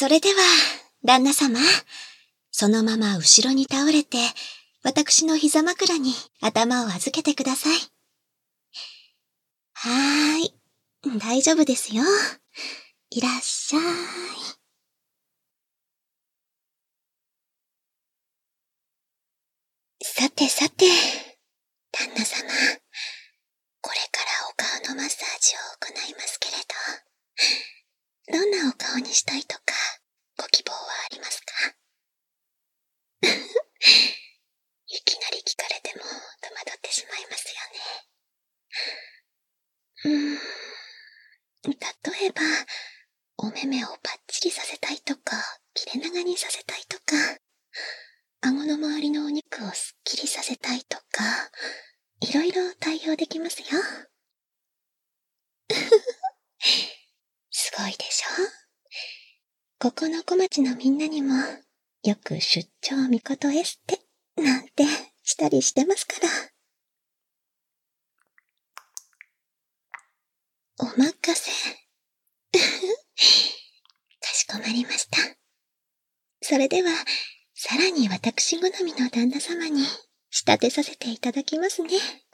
それでは、旦那様、そのまま後ろに倒れて、私の膝枕に頭を預けてください。はーい、大丈夫ですよ。いらっしゃい。さてさて、旦那様、これからお顔のマッサージを行いますけれど、どんなお顔にしたいとか、ご希望はありますか？いきなり聞かれても戸惑ってしまいますよね。例えば、お目目をパッチリさせたいとか、切れ長にさせたいとか、顎の周りのお肉をすっきりさせたいとか、いろいろ対応できますよ。すごいでしょ？ここの小町のみんなにも、よく出張みことエステ、なんてしたりしてますから。お任せ。かしこまりました。それでは、さらに私好みの旦那様に仕立てさせていただきますね。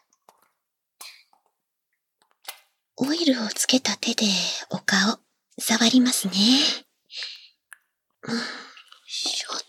オイルをつけた手でお顔、触りますね。しょっと。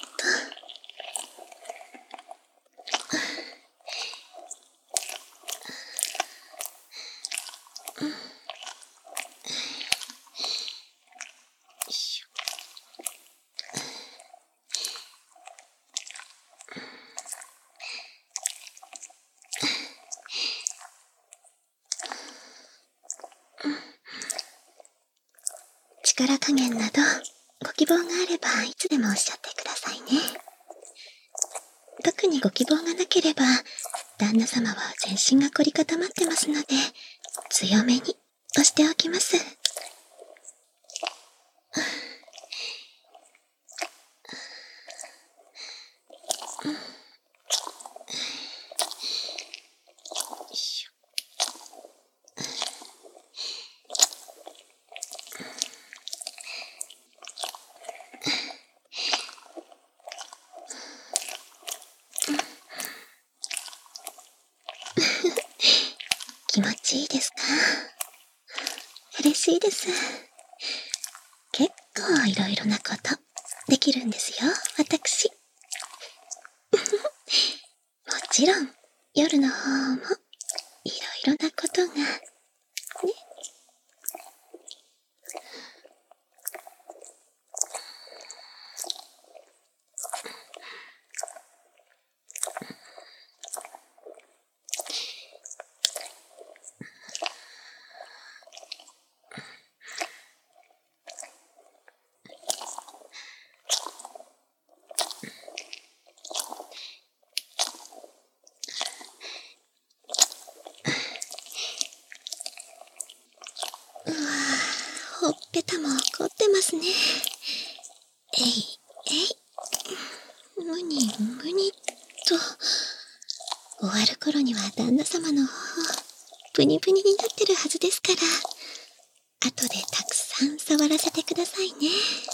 力加減など、ご希望があればいつでもおっしゃってくださいね。特にご希望がなければ、旦那様は全身が凝り固まってますので、強めに押しておきます。気持ちいいですか？嬉しいです。結構いろいろなことできるんですよ、私。もちろん、夜の方もいろいろなことが、ね。ほっぺたも凝ってますね。えい、えい。むにむにと。終わる頃には旦那様の方、プニプニになってるはずですから、後でたくさん触らせてくださいね。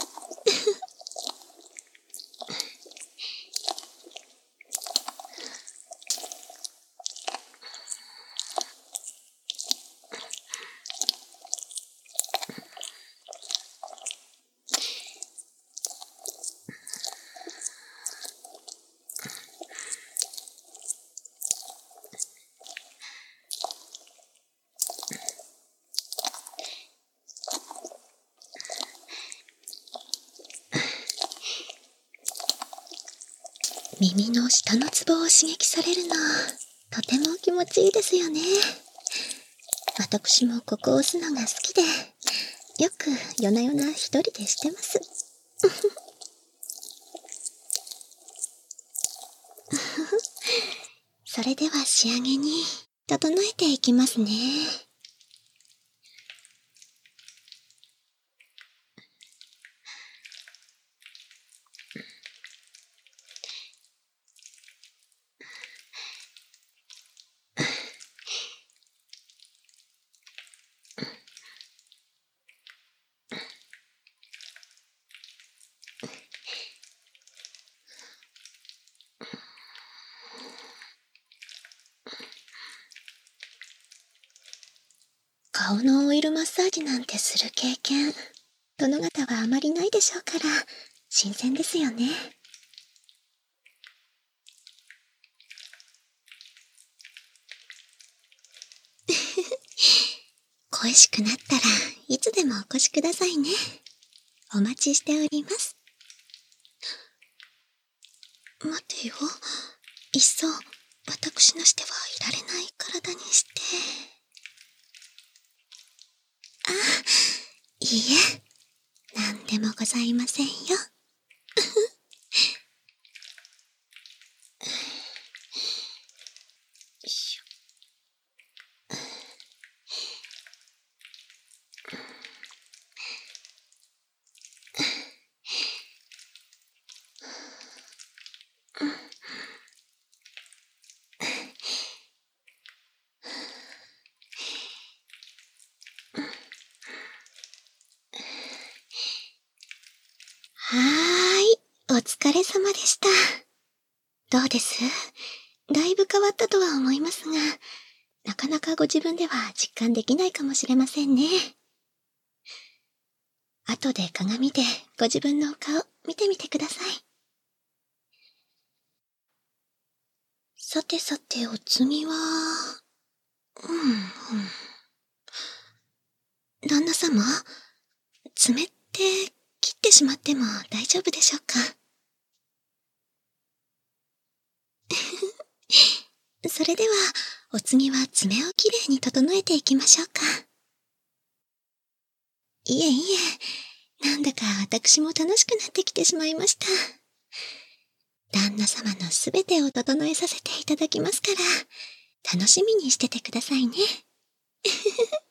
耳の下のツボを刺激されるの、とても気持ちいいですよね。私もここを押すのが好きで、よく夜な夜な一人でしてます。それでは仕上げに整えていきますね。 顔のオイルマッサージなんてする経験、殿方はあまりないでしょうから、新鮮ですよね。恋しくなったらいつでもお越しくださいね。お待ちしております。待てよ。いっそ私なしではいられない体にして。あ、いいえ、なんでもございませんよ。よいしょ。はーい、お疲れ様でした。どうです？だいぶ変わったとは思いますが、なかなかご自分では実感できないかもしれませんね。後で鏡でご自分のお顔見てみてください。さてさて、お次は、旦那様、爪って切ってしまっても大丈夫でしょうか？それでは、お次は爪をきれいに整えていきましょうか。いえいえ、なんだか私も楽しくなってきてしまいました。旦那様のすべてを整えさせていただきますから、楽しみにしててくださいね。